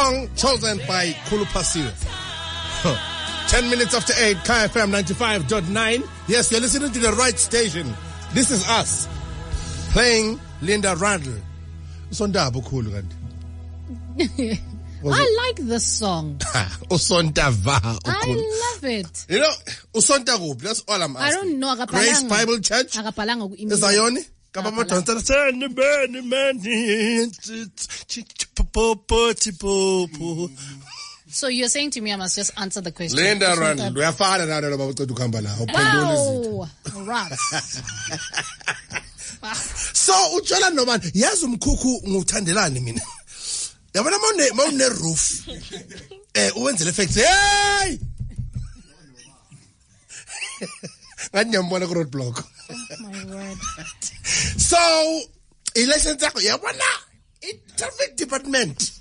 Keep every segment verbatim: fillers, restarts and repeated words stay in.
Song chosen by Khulu Phasiwe. Ten minutes after eight, Kaya F M ninety-five point nine. Yes, you're listening to the right station. This is us playing Linda Randall. Usondaba Khulu kanti. I like this song. Usontava. I love it. You know, Usonta kuphi? That's all I'm asking. I don't know. Grace Bible Church. Akapalanga ku email. Zayoni. Kababa donsa send burn man. So you're saying to me I must just answer the question. Linda Randall. We are far now about to kuhamba la. Wow. Rats. So utshala nobani yazi umkhukhu nguthandelani mina. Yabona mawune mawune roof. Eh uwenze le fact. Hey! Ngathi ngiyambona ku road block. Oh my word. So, election zakho yabona i traffic department.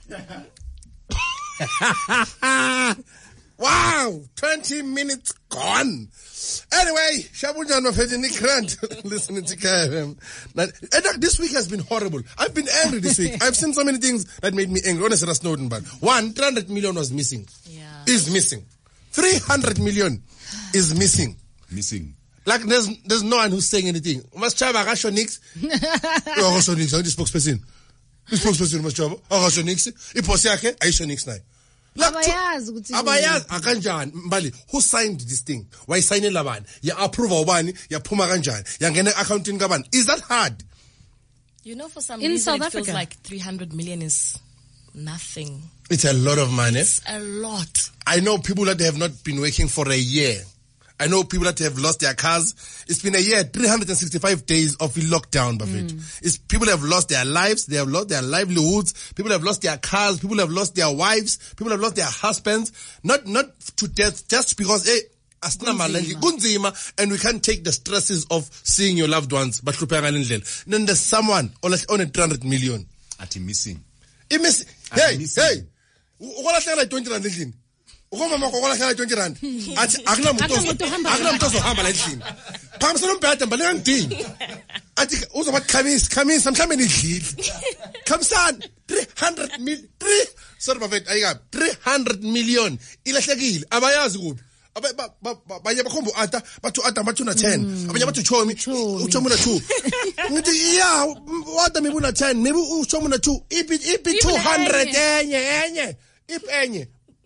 Wow, twenty minutes gone. Anyway, Shabunjan of Nick Grant listening to K F M. This week has been horrible. I've been angry this week. I've seen so many things that made me angry. Honestly, Snowden, but one, three hundred million was missing. Yeah. Is missing. three hundred million is missing. Missing. Like there's there's no one who's saying anything. Maschaba Gasho Nix. Oh, Gasho Nix, I'm the spokesperson. The spokesperson, Maschaba. Oh, Gasho Nix. Iposiake, Aisha Nix now. Abayaz ukuthi abayaz akanjani mbali who signed this thing why sign labani ya approve ubani ya phuma kanjani ya ngena accounting kabani is that hard? You know, for some in reason South it Africa feels like three hundred million is nothing. It's a lot of money. It's a lot. I know people that have not been working for a year. I know people that have lost their cars. It's been a year, three hundred sixty-five days of lockdown, Buffett. Mm. It's people have lost their lives. They have lost their livelihoods. People have lost their cars. People have lost their wives. People have lost their husbands. Not, not to death, just because, hey, Gunzima, and we can't take the stresses of seeing your loved ones. But then there's someone on a three hundred million. At missing. He miss, hey, hey, what are twenty rand? Ukoma makokola khala twenty rand. Athi akuna muntu akuna muntu ozohamba la endlini. Phambisana umbhede mbale ngidini. Athi uzoba khamisa khamisa mhlambe nidlile. Khamsana three hundred million three sorry bafethu ayika three hundred million ilahlekile abayazi kuphi. Abanye bakhomba ata bathu ata bathu na ten. Abanye bathu chomi uchomi na two. Ngithi yeah what me buna ten maybe uchomi na two. Ipi ipi two hundred enye enye. Ipi enye.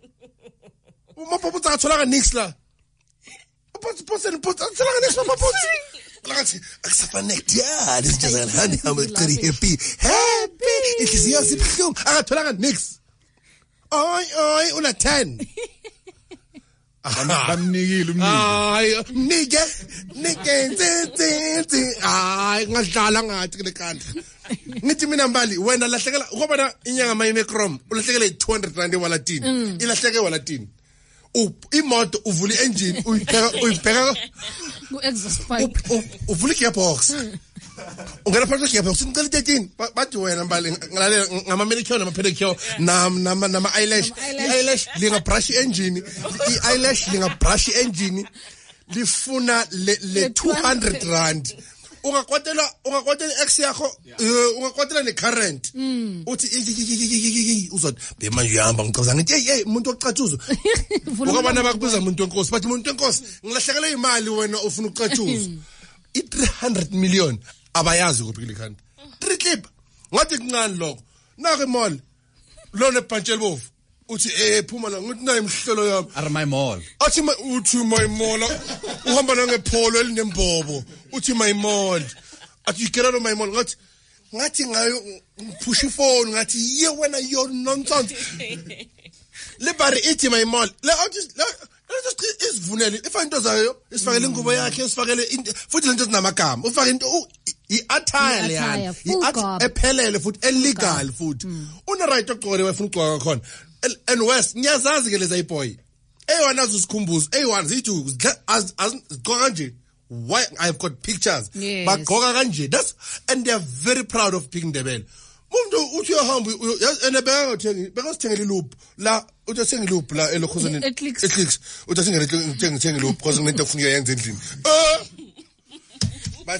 Mapaputsa atholanga nix la. Mapaputsa posen putsa atholanga nix mapaputsa. La ngathi akusafanele. Yeah, this is just a honey I'm very happy. Happy. Inhliziyo sibhlungu akatholanga nix. Oy oy una ten. Bamnikile umnike. Hayi, nike. Nike tsi hayi ngadlala ngathi kule kanti. Ngithi mina mbali wena lahlekela ngoba inyanga mayine chrome ulahlekele two hundred rand ewalatini. Ilahleke ewalatini. Imoto uvula engine uyibheka uyibheka ku exhaust pipe uvula gearbox ungena phakathi gearbox ngicela thirteen bathi wena mbali ngalalela ngama manicure nama pedicure nama nama eyelash eyelash linga brush engine i eyelash linga brush engine lifuna le two hundred rand ungakwatela ungakwatela ex yakho ungakwatela ne current uthi uzothi bemanje uyahamba ngichaza ngithi hey umuntu oqathuzo ukubana bakubiza umuntu wenkosi bathi umuntu wenkosi ngilahlekele imali wena ufuna uqathuzo i three hundred million abayazi kuphi likhanda three clip ngathi kuncane lokho naka imall lona ebhantshela bovu uthi eh phuma la ngithi nayi imhlelo yami are my mall athi uthi my mall uhamba nangepholo elinembobo uthi my mall athi you get out of my mall ngathi ngathi ngayo push phone ngathi ye wena your nonsense libari ithi my mall la just just isivunele ifa into zayo isifakele ingubo yakhe isifakele futhi lento zinamagama ufaka into i-attire yani ephelele futhi illegal futhi una right ogqoke wefuna ugqoka khona and west ngiyazazi ke leza iboy eyona azisikhumbuzo eyona zithi as as gqoka nje why I've got pictures but gqoka kanje that's and they are very proud of being Ndebele umuntu uthi uhamba ene beka ngothengi beka sithengele loop la uthi sithengele loop la elokhosini eclicks uthi sithengele ngithenge loop because ngento ufuna uyenza endlini but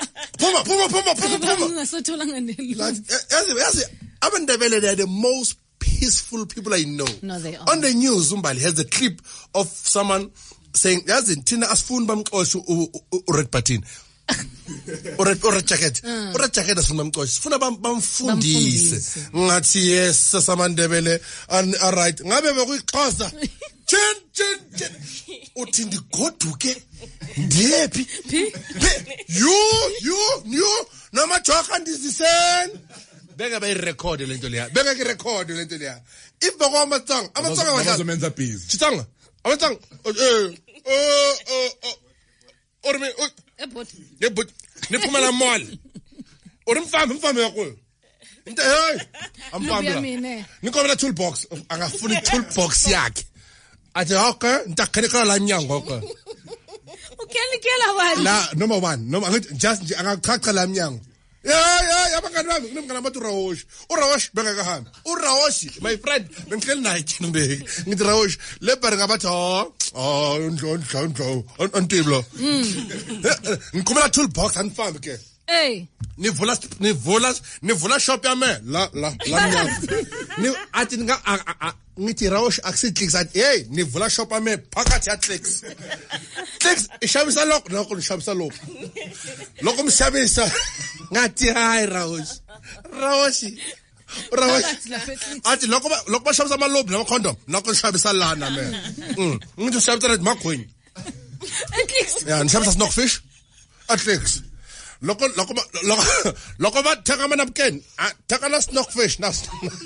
phuma phuma phuma phuma ngasothola nganele yazi yazi abandebele they are the most peaceful people I know. No, they are. On the news, Umbali has a clip of someone saying, yazi thina asifuni bamxosha u-red button. Or a, or a jacket. Mm. Or a jacket asifuni bamxosha. Sifuna bam bamfundise. Bamfundise. Ngathi yes sasamandebele and all right. Ngabe bekuyixhosa. Chin chin chin. Uthi ndigoduke. Ndephi? You you you noma joka ndiziseni. Beka bayirecord lento leya. Beka ke record lento leya. If bakwa amatsanga, amatsanga wadla. Bazomenza busy. Chitanga. Amatsanga. Eh eh eh or me Airport. ne but ne phuma la mall. Or mfambi mfambi yakho. Into hey. Amfambi. Luyamine. Nikomela toolbox. Angafuni toolbox yakhe. Athi okay, ntakhenekala la nyango okay. Ukhelikela wani? La number one, number just angachacha la mnyango. Yeah, yeah, yabangani bami kunomngane abathi Rawosh. uRawosh beka kahambi. uRawosh my friend bengihleli naye Kinbeki. Ngithi Rawosh lebere ngabathi oh, oh ndlo ndlo ndlo ontiblo. Ngikhumela toolbox anifambi ke. Hey. Nivula nivula nivula shop yami la la la mnyango. Ni athi nga ngithi Rawosh akusi clicks athi hey nivula shop yami phakathi ya clicks. Clicks ishabisa lokho lokho ishabisa lokho. Lokho mshabisa ngathi hayi Rawosh. Rawosh. Rawosh. Athi lokho lokho bashabisa ama lobe nama condom lokho ishabisa lana man. Mm. Ngithi ushabisa nathi magwenya. At least. Yeah, nishabisa snockfish. At least. Loko loko loko loko ba thaka manapken thaka na snockfish na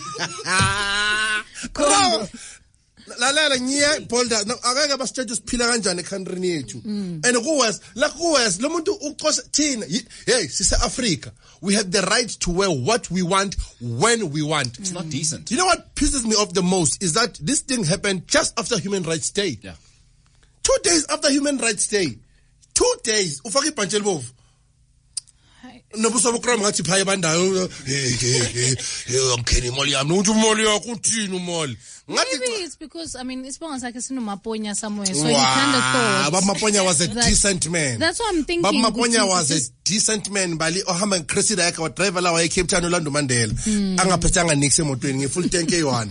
Combo. la la la ngiya bolda akake ba status phila kanjani ekhantrini yethu and kuwes la kuwes lo muntu uqosa thina hey sise Africa we have the right to wear what we want when we want. It's not decent. You know what pisses me off the most is that this thing happened just after Human Rights Day. Yeah. Two days after Human Rights Day. Two days ufaka ibhantshi elibovu. Nobuso bokram ngathi phaya bandayo hey hey hey ngkheni imali yami uthi imali yakho uthini imali ngathi Maybe it's because I mean isibonga sakhe sinomaponya somewhere so he kind of thought Baba Maponya was a that- decent man. That's what I'm thinking. Baba Maponya ukuthi was a just- decent man bali ohamba ngicresida yakhe wa driver lawa eCape Town uLando Mandela angaphethanga nix emotweni ngefull tank eyi-one.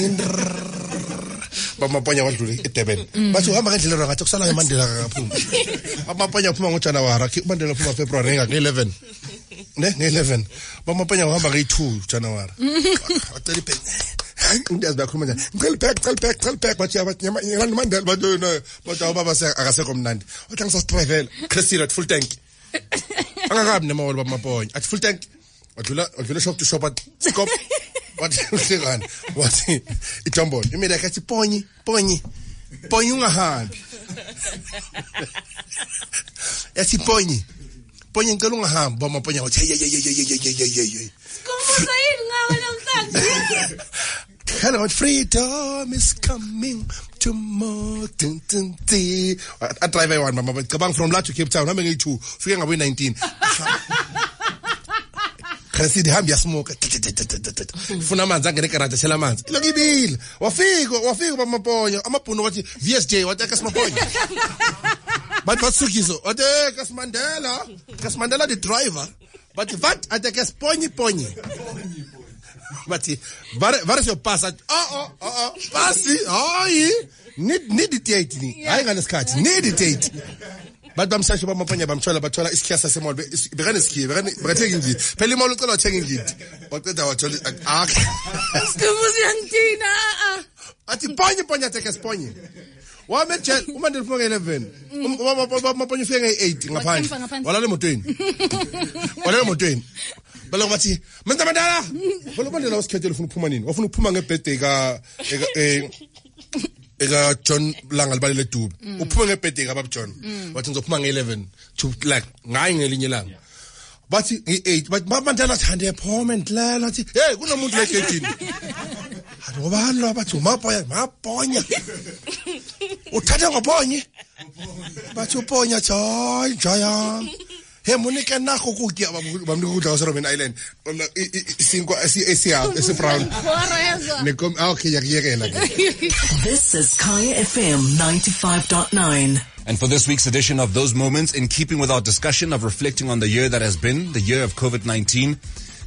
Baba Maponya wadlula eDurban bathi uhamba ngendlela ra ngathi kusala eMandela akaphuma. Baba Maponya uphuma ngoJanuary uMandela uphuma February nge-eleven. Ne nge-eleven Baba Maponya uhamba nge-two January. Wacela ipen Ndiyazi bakhuluma njani. Ngicela back, ngicela back, ngicela back bathi abathi uLando Mandela bathi no bathi ubaba akasekho mnandi. Wathi ngisastrivela Christina at full tank. Angakabi nemawolo Baba Maponya athi full tank. Wadlula wadlula shop to shop at stop. Wathi uhlekani wathi iJombolo imile yakhe athi ponyi ponyi ponyi ungahambi. Yathi ponyi ponyi ngicela ungahambi Baba Maponya wathi hey hey hey hey hey hey hey hey. Kumbuza yini ngawe namhlanje? Hello, freedom is coming tomorrow. Dun, dun, dun. I drive one, mama. Kabang from La to Cape Town. I'm going to figure out nineteen. Can see the ham ya smoke. Funa manzi angene garage sela manzi. Lo ngibile. Wafika, wafika Baba Maponya. Amapuno wathi V S J wathi kaSmaponya. But batsukiso. Wathi kaSmandela. kaSmandela the driver. But what at the ponyi ponyi. But what is your pass? Oh oh oh oh. Passi. Oh yeah. Need need it eight ni. Hayi ngalesikhathi. Need it eight. But bamshashi Baba Maponya bamthola bathola isikhiyasa semall. Bekane isikhiye, bekane bekathenga indidi. Phela imall ucela wathenga indidi. Waqeda wathola ah. Kumbuza yangithina ah. Athi ponyi ponyi ateke sponyi. Wame tshela uMandela uphuma nge-eleven. Baba Maponya ufike nge-eight ngaphandle. Walala emotweni. Walala emotweni. Balo ngathi Mr Mandela. Balo Mandela wasikhethela ufuna ukuphuma nini? Wafuna ukuphuma ngebirthday ka eh eka John Langa libalele Dube. Uphuma ngebirthday ka Baba John. Wathi ngizophuma nge-eleven to like ngayi ngelinye ilanga. Bathi nge-eight but Baba Mandela athande ephoma endlela athi hey kunomuntu la egedini. Ngoba lo bathi uMaponya Maponya. Uthatha ngoponye. Bathi uponya joy joy. Hey Monica nakho kutya bamnika ukudla kwaseRobben Island. Isinkwa esiya esibrown. Nekom okay yakuyekela ke. This is Kaya F M ninety-five point nine. And for this week's edition of Those Moments, in keeping with our discussion of reflecting on the year that has been, the year of COVID nineteen,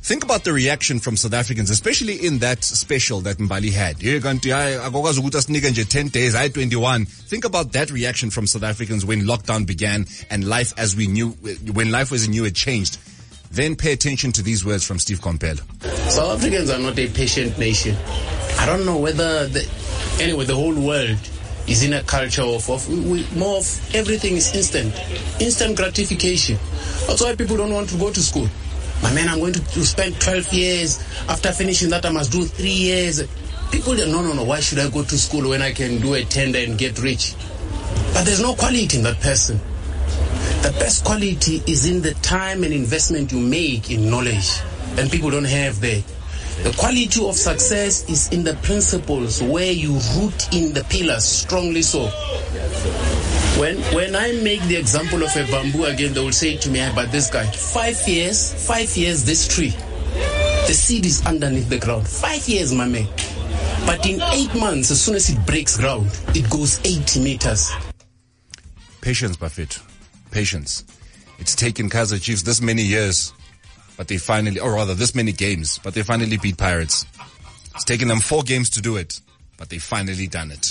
think about the reaction from South Africans, especially in that special that Mbali had. Here, kanti, "Hayi, akukwazi ukuthi asinike nje ten days, I twenty-one. Think about that reaction from South Africans when lockdown began and life as we knew, when life as we knew it changed. Then pay attention to these words from Steve Kompelo. South Africans are not a patient nation. I don't know whether, the, anyway, the whole world is in a culture of, of we, more of everything is instant, instant gratification. That's why people don't want to go to school. My man, I'm going to, to spend twelve years. After finishing that, I must do three years. People, no, no, no, why should I go to school when I can do a tender and get rich? But there's no quality in that person. The best quality is in the time and investment you make in knowledge, and people don't have that. The quality of success is in the principles where you root in the pillars strongly so. When when I make the example of a bamboo again, they will say to me, but this guy, five years, five years, this tree, the seed is underneath the ground. Five years, my man. But in eight months, as soon as it breaks ground, it goes eighty meters. Patience, Buffett. Patience. It's taken Kaizer Chiefs this many years, but they finally, or rather this many games, but they finally beat Pirates. It's taken them four games to do it, but they finally done it.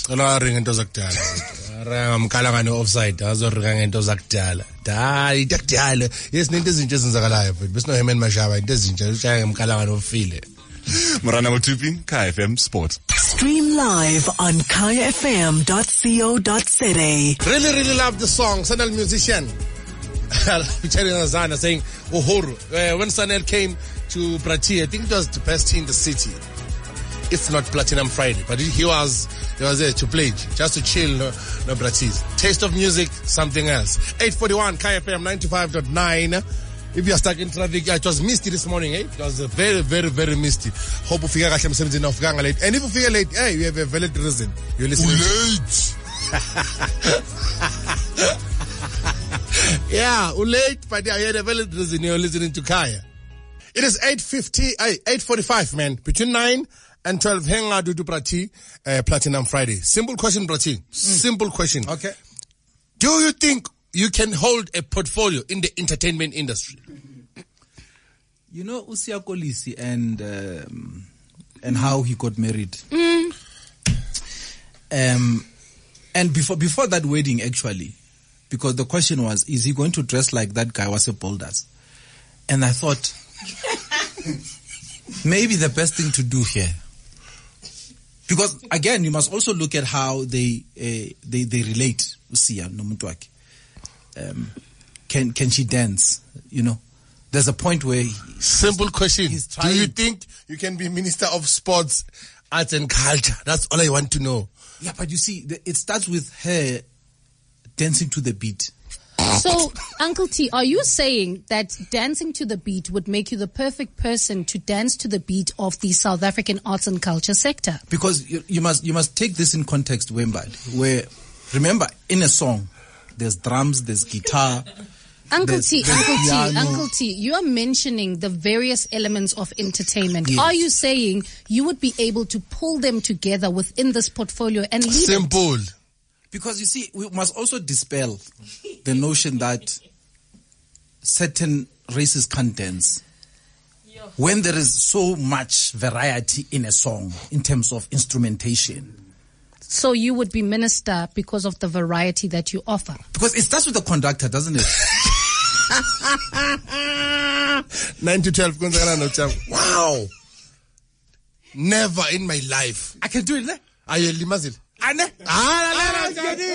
Offside, yes, Morana Motupin, K F M Sport. Stream live on kaya f m dot co dot za. Really, really love the song. Sanel musician. Featuring Azana saying, Uhuru. Uh, when Sanel came to Prati, I think it was the best in the city. If not Platinum Friday. But he was, he was there to play, just to chill, no, no Pratis. Taste of music, something else. eight forty-one, K F M ninety-five point nine. If you are stuck in traffic, yeah, it was misty this morning, eh? It was uh, very, very, very misty. Hope you figure out something enough late. And if you figure late, hey, you have a valid reason. You're listening. Late. Yeah, late, but yeah, you had a valid reason. You're listening to Kaya. It is eight fifty, eight forty-five, man. Between nine and twelve, hang out to Prati, uh, Platinum Friday. Simple question, Prati. Mm. Simple question. Okay. Do you think you can hold a portfolio in the entertainment industry? You know Usia Kolisi and um, and how he got married. Mm. Um, and before before that wedding, actually, because the question was, is he going to dress like that guy was a boulders? And I thought, maybe the best thing to do here, because again, you must also look at how they uh, they they relate. Usia Nomutuaki. Um, can can she dance? You know, there's a point where he, simple question. trying, do you think you can be Minister of Sports, Arts and Culture? That's all I want to know. Yeah, but you see, the, it starts with her dancing to the beat. So, Uncle T, are you saying that dancing to the beat would make you the perfect person to dance to the beat of the South African arts and culture sector? Because you, you must you must take this in context, Wembad, where remember in a song, there's drums, there's guitar. Uncle there's, T, there's Uncle piano. T, Uncle T, you are mentioning the various elements of entertainment. Yes. Are you saying you would be able to pull them together within this portfolio and lead Simple. it? Because you see, we must also dispel the notion that certain races can't dance. When there is so much variety in a song in terms of instrumentation. So you would be minister because of the variety that you offer? Because it starts with the conductor, doesn't it? nine to twelve. Wow. Never in my life. I can do it, ne? Are you limazil? Ane? Ah,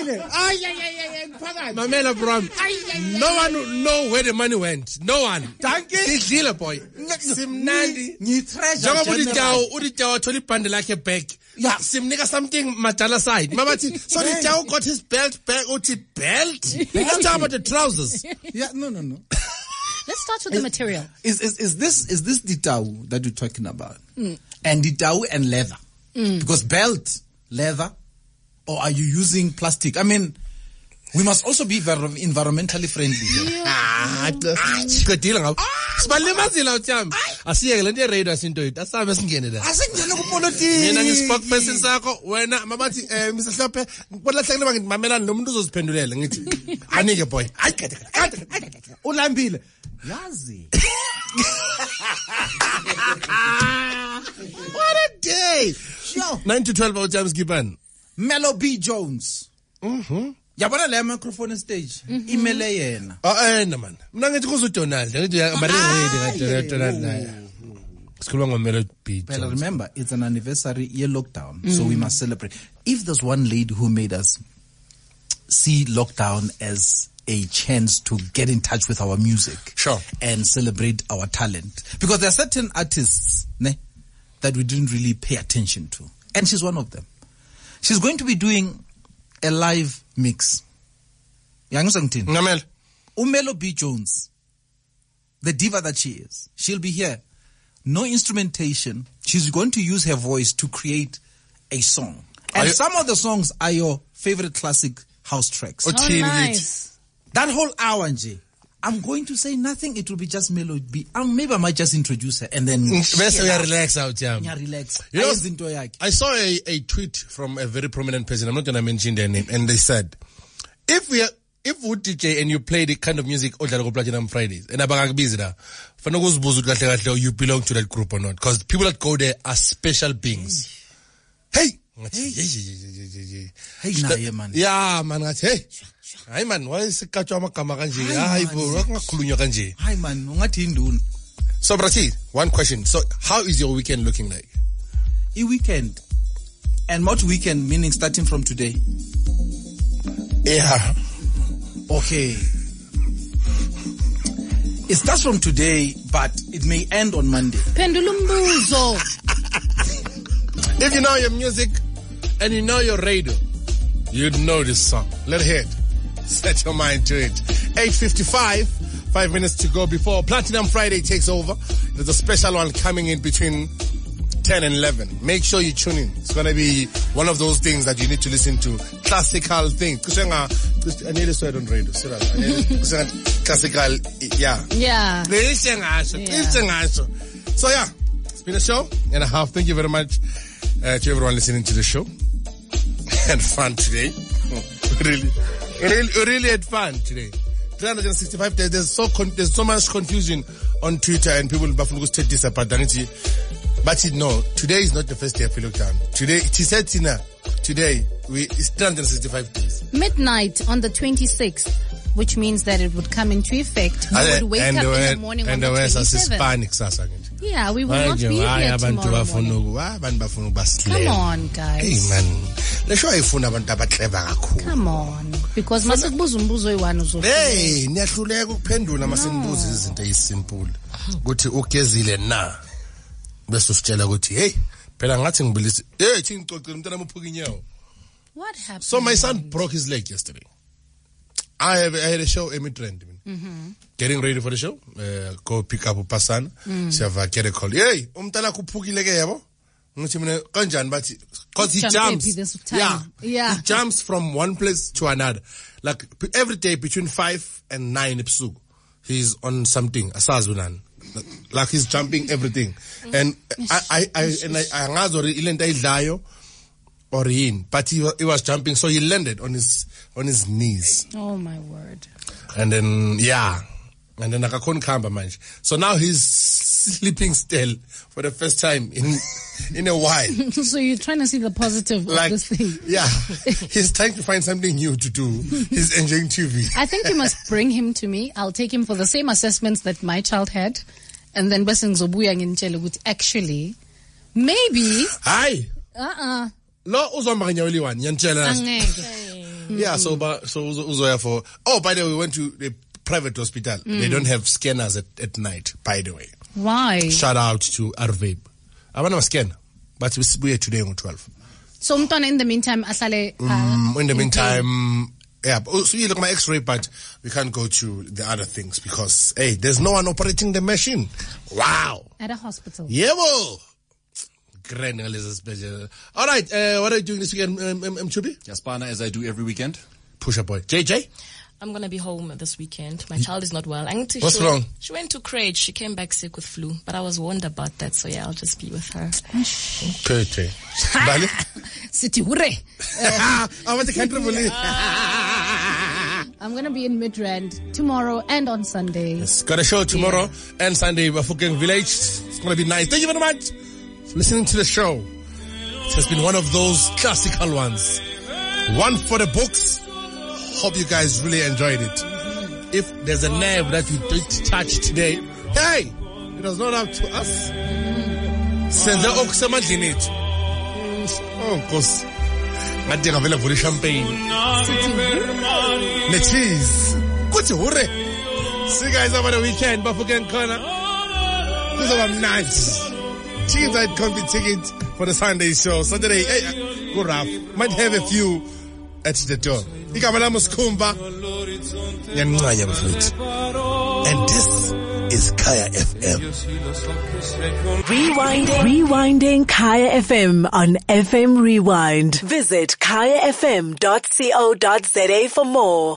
Mamela Bram. No one will know where the money went. No one. Thank you. Sidlile boy. Simnandi. Ni treasure. Njengoba uditawo uditawo thola ibhande lakhe back. Yeah. Simnika something madala side. Mabathi so Ditawo got his belt back. Uthi belt. Let's talk about the trousers. Yeah, no, no, no. Let's start with the material. Is is is this is this Ditawu that you're talking about? Mm. And Ditawu and leather. Mm. Because belt, leather, or are you using plastic? I mean, we must also be very environmentally friendly. Ah, good deal. Sibalimazila uThami. Asiyeke lento eradio asinto yethu. Asabe singene la. Asingene ku politics. Mina ngispokesperson sakho, wena mabathi eh Mister Hlophe, kodlahlekile bangithi mamelani nomuntu uzoziphendulela ngithi. Anike boy. Ulambile. Yazi. What a day. Sure. nine to twelve hour James Gibbon. Mellow B. Jones. Mhm. Yabona le microphone stage. Imele yena. Ah eh man. Mina ngithi kuzo Donald. Ngithi mari ngidi Donald. Sikhuluma ngomelo B. But remember, it's an anniversary year lockdown, so we must celebrate. If there's one lady who made us see lockdown as a chance to get in touch with our music, Sure. and celebrate our talent, because there are certain artists, ne, that we didn't really pay attention to, and she's one of them. She's going to be doing a live mix. Yang Ngamel. Umelo B. Jones, the diva that she is, she'll be here. No instrumentation. She's going to use her voice to create a song. And you- some of the songs are your favorite classic house tracks. Oh, Oh, Teen nice. That whole hour, Nje, I'm going to say nothing. It will be just melody. Um, maybe I might just introduce her and then Best we are relax out, Jam. yeah, relax. You know, Ayenze into yakhe. I saw a, a tweet from a very prominent person. I'm not going to mention their name. And they said, if we are, if we D J and you play the kind of music odlala ku Platinum Fridays, and abakakubizi la, fanele uzibuze ukuthi kahle kahle you belong to that group or not. Because people that go there are special beings. Hey! Ngathi, hey, hey, hey, hey, hey. Hey, naye, man. Yeah, man. Ngathi, hey. Hayi man, why sikatshwa amagama kanje? Hayi bo, wakungakhulunywa kanje. Hi man, ungathi induna. So Brati, one question. So how is your weekend looking like? I weekend. And what weekend meaning starting from today? Yeah. Okay. It starts from today, but it may end on Monday. Pendula umbuzo. If you know your music and you know your radio, you'd know this song. Let's hear it. Set your mind to it. eight fifty-five, five minutes to go before Platinum Friday takes over. There's a special one coming in between ten and eleven. Make sure you tune in. It's going to be one of those things that you need to listen to. Classical things. Kusenga, I need to say it on radio. Kusenga classical, yeah. Yeah. Yeah. So yeah, it's been a show and a half. Thank you very much uh, to everyone listening to the show. Had fun today. really, really, really had fun today. three hundred sixty-five days. There's so con- there's so much confusion on Twitter and people bafuna take this apart. But it, no, today is not the first day of lockdown. Today, she said, Tina, today we it's three hundred sixty-five days. Midnight on the twenty-sixth, which means that it would come into effect. We And would wake and up the in way- the morning and on the the West as twenty-seventh. Hispanic sasa. Yeah, we will not be here tomorrow morning. Come on, guys. Hey man, let's show ifuna abantu abaclever kakhulu. Come on. Because masikubuza umbuzo oyi-one uzofika. Hey, niyahluleka ukuphendula masenibuza izinto ezisimple. Kuthi ugezile na. Bese usitshela ukuthi hey, phela ngathi ngibilisi. Hey, thi ngicocela umntana amuphuka inyawo. What happened? So my son broke his leg yesterday. I have I had a show Emmy Trend. Mm-hmm. Getting ready for the show. Uh, go pick up Upasana. Mm. So I get a call. Hey, umntana kuphukile ke yabo. Ngithi mina kanjani bathi cause he Jump jumps. happy this time. Yeah. Yeah. He jumps from one place to another. Like every day between five and nine ebusuku. He's on something. Asazunan. Like he's jumping everything. And I I I and I angazi ori ilento ayidlayo or in, but he, he was jumping, so he landed on his on his knees. Oh my word. And then yeah. And then akakhona khamba manje. So now he's sleeping still for the first time in in a while. So you're trying to see the positive Like of this thing. yeah. He's trying to find something new to do. He's enjoying T V. I think you must bring him to me. I'll take him for the same assessments that my child had. And then bese ngizobuya ngintshele ukuthi actually maybe Hi. uh-uh Lo uzoma nganyaweli one. Yantshela. angeke. Yeah, so ba, so uzo uzoya for. Oh, by the way, we went to the private hospital. They don't have scanners at, at night, by the way. Why? Shout out to Arvabe. I want to scan, but we're today on twelve. So umntwana in the meantime ahlale uh, Um, in the in meantime, yeah, oh, so you look at my x-ray, but we can't go to the other things because, hey, there's no one operating the machine. Wow. at a hospital. Yeah, well. Grand pleasure. All right, uh, what are you doing this weekend, um, um, um, Chubi? Jaspana, as I do every weekend. Push up, boy. J J? I'm going to be home this weekend. My child is not well. I need to What's she wrong? Went, she went to crèche. She came back sick with flu, but I was warned about that. So yeah, I'll just be with her. J J. Bali? Sithi hure. I want to country I'm going to be in Midrand tomorrow and on Sunday. Yes, got a show tomorrow yeah. and Sunday, Bafokeng Village. It's going to be nice. Thank you very much for listening to the show. It has been one of those classical ones. One for the books. Hope you guys really enjoyed it. If there's a nerve that you did touch today, hey, it was not up to us. Senze okusemadlini ethu. Oh, Nkosi. Ngathi ngavela vula champagne. Ne cheese. Kuthi hore. See you guys over the weekend. Bafokeng Corner. Kuzoba nice. Cheese I comfy tickets for the Sunday show. Saturday, hey, go rough. Might have a few at the door. Igama lami uSkhumba. Ngiyancanya bafethu. And this is Kaya F M. Rewinding. Rewinding Kaya F M on F M Rewind. Visit kaya f m dot co dot za for more.